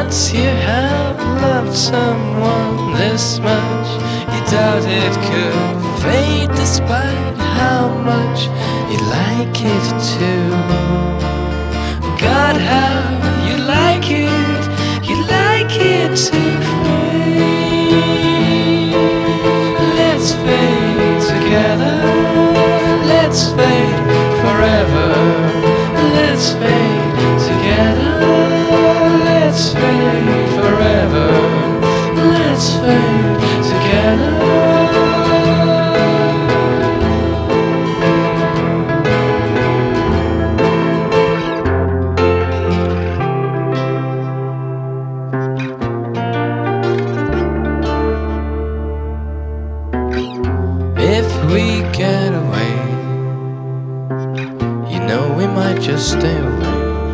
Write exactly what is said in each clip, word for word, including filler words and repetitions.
Once you have loved someone this much, you doubt it could fade despite how much you like it too. God, how you like it, you like it to fade. Let's fade together, let's fade forever. Let's fade together, let's fade forever. Let's fade together. If we get away, you know we might just stay away.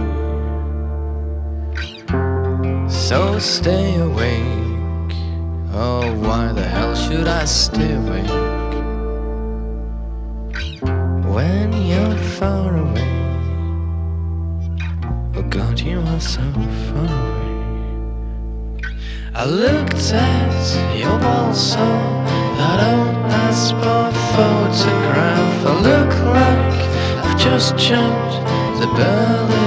So stay awake. Oh, why the hell should I stay awake when you're far away? Oh God, you are so far away. I looked at your wall, saw that old passport photograph. I look like I've just jumped the Berlin